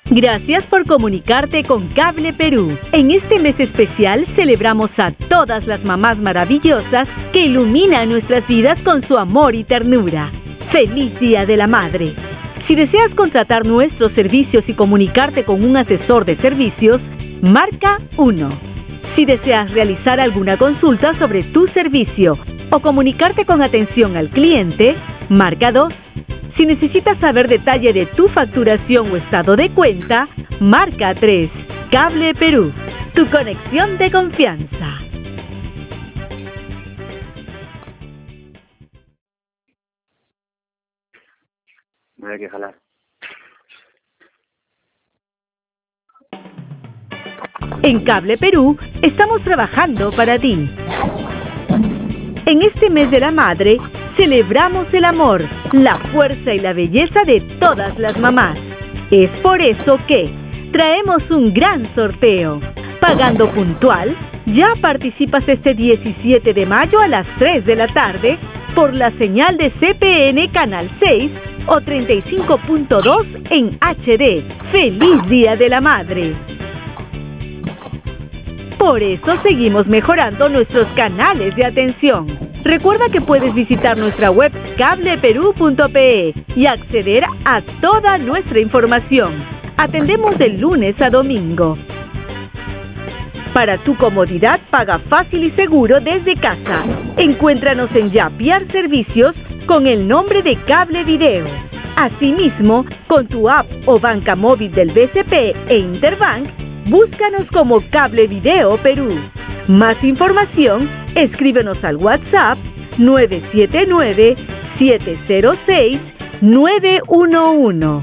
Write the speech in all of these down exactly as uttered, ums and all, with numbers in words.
Gracias por comunicarte con Cable Perú. En este mes especial celebramos a todas las mamás maravillosas que iluminan nuestras vidas con su amor y ternura. ¡Feliz Día de la Madre! Si deseas contratar nuestros servicios y comunicarte con un asesor de servicios, marca uno. Si deseas realizar alguna consulta sobre tu servicio o comunicarte con atención al cliente, marca dos. Si necesitas saber detalle de tu facturación o estado de cuenta, marca tres. Cable Perú, tu conexión de confianza. No hay que jalar. En Cable Perú estamos trabajando para ti. En este mes de la madre, celebramos el amor, la fuerza y la belleza de todas las mamás. Es por eso que traemos un gran sorteo. Pagando puntual, ya participas este diecisiete de mayo a las tres de la tarde por la señal de C P N Canal seis o treinta y cinco punto dos en H D. ¡Feliz Día de la Madre! Por eso seguimos mejorando nuestros canales de atención. Recuerda que puedes visitar nuestra web cable perú punto pe y acceder a toda nuestra información. Atendemos de lunes a domingo. Para tu comodidad, paga fácil y seguro desde casa. Encuéntranos en Yapiar Servicios con el nombre de Cable Video. Asimismo, con tu app o banca móvil del B C P e Interbank, búscanos como Cable Video Perú. Más información, escríbenos al WhatsApp nueve siete nueve, siete cero seis, nueve uno uno.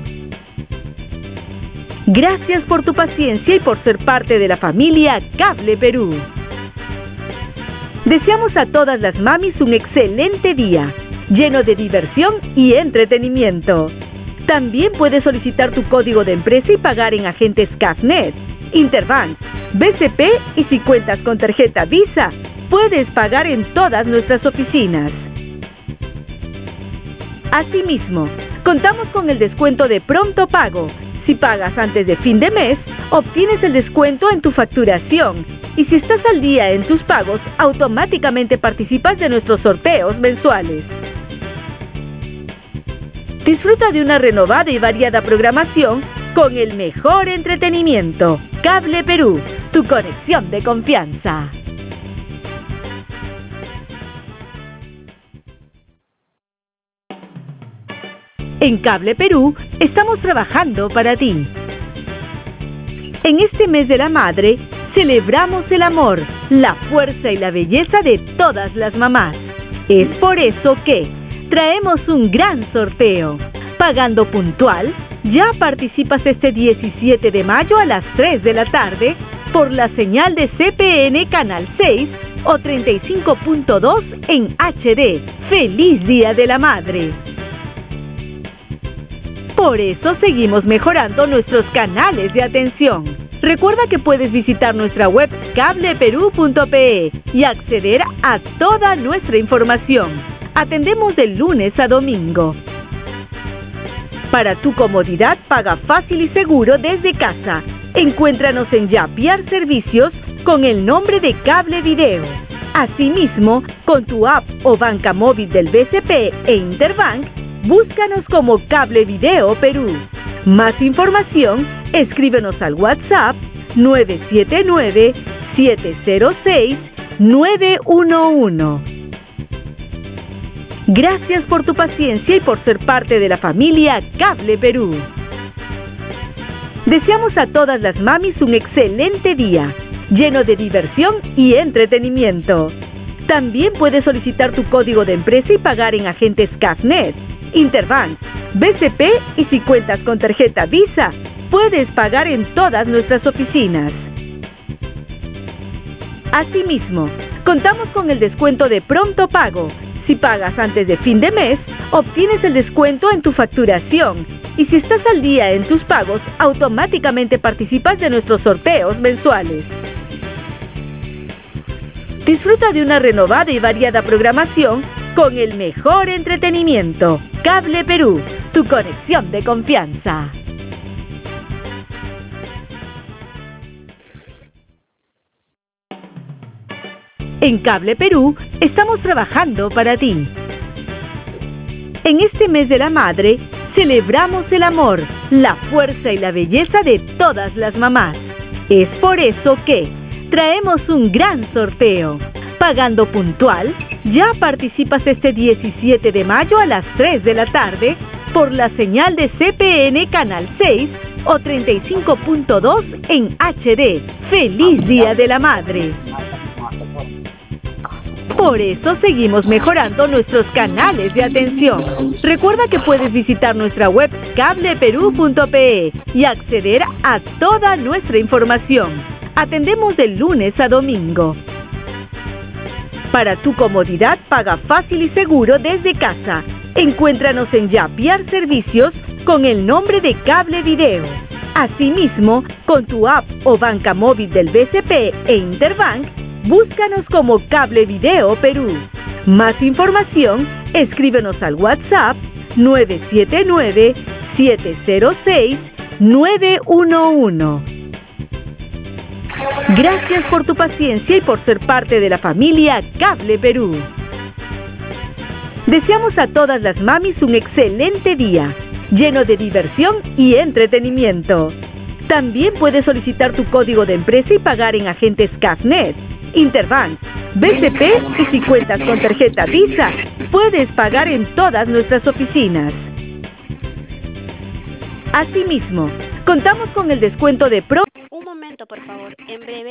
Gracias por tu paciencia y por ser parte de la familia Cable Perú. Deseamos a todas las mamis un excelente día, lleno de diversión y entretenimiento. También puedes solicitar tu código de empresa y pagar en agentes Cafnet, Interbank, B C P y si cuentas con tarjeta Visa, puedes pagar en todas nuestras oficinas. Asimismo, contamos con el descuento de pronto pago. Si pagas antes de fin de mes, obtienes el descuento en tu facturación. Y si estás al día en tus pagos, automáticamente participas de nuestros sorteos mensuales. Disfruta de una renovada y variada programación con el mejor entretenimiento. Cable Perú, tu conexión de confianza. En Cable Perú estamos trabajando para ti. En este mes de la madre, celebramos el amor, la fuerza y la belleza de todas las mamás. Es por eso que traemos un gran sorteo. Pagando puntual, ya participas este diecisiete de mayo a las tres de la tarde por la señal de C P N Canal seis o treinta y cinco punto dos en H D. ¡Feliz Día de la Madre! Por eso seguimos mejorando nuestros canales de atención. Recuerda que puedes visitar nuestra web cable perú punto pe y acceder a toda nuestra información. Atendemos de lunes a domingo. Para tu comodidad, paga fácil y seguro desde casa. Encuéntranos en Yapiar Servicios con el nombre de Cable Video. Asimismo, con tu app o banca móvil del B C P e Interbank, búscanos como Cable Video Perú. Más información, escríbenos al WhatsApp nueve siete nueve, siete cero seis, nueve uno uno. Gracias por tu paciencia y por ser parte de la familia Cable Perú. Deseamos a todas las mamis un excelente día, lleno de diversión y entretenimiento. También puedes solicitar tu código de empresa y pagar en agentes Cafnet, Interbank, B C P y si cuentas con tarjeta Visa, puedes pagar en todas nuestras oficinas. Asimismo, contamos con el descuento de pronto pago. Si pagas antes de fin de mes, obtienes el descuento en tu facturación. Y si estás al día en tus pagos, automáticamente participas de nuestros sorteos mensuales. Disfruta de una renovada y variada programación con el mejor entretenimiento. Cable Perú, tu conexión de confianza. En Cable Perú estamos trabajando para ti. En este mes de la madre, celebramos el amor, la fuerza y la belleza de todas las mamás. Es por eso que traemos un gran sorteo. Pagando puntual, ya participas este diecisiete de mayo a las tres de la tarde por la señal de C P N Canal seis o treinta y cinco punto dos en H D. ¡Feliz Día de la Madre! Por eso seguimos mejorando nuestros canales de atención. Recuerda que puedes visitar nuestra web cable perú punto pe y acceder a toda nuestra información. Atendemos de lunes a domingo. Para tu comodidad, paga fácil y seguro desde casa. Encuéntranos en Yapiar Servicios con el nombre de Cable Video. Asimismo, con tu app o banca móvil del B C P e Interbank, búscanos como Cable Video Perú. Más información, escríbenos al WhatsApp nueve siete nueve, siete cero seis, nueve uno uno. Gracias por tu paciencia y por ser parte de la familia Cable Perú. Deseamos a todas las mamis un excelente día, lleno de diversión y entretenimiento. También puedes solicitar tu código de empresa y pagar en agentes Cafnet, Interbank, B C P y si cuentas con tarjeta Visa, puedes pagar en todas nuestras oficinas. Asimismo, contamos con el descuento de Pro. Un momento, por favor. En breve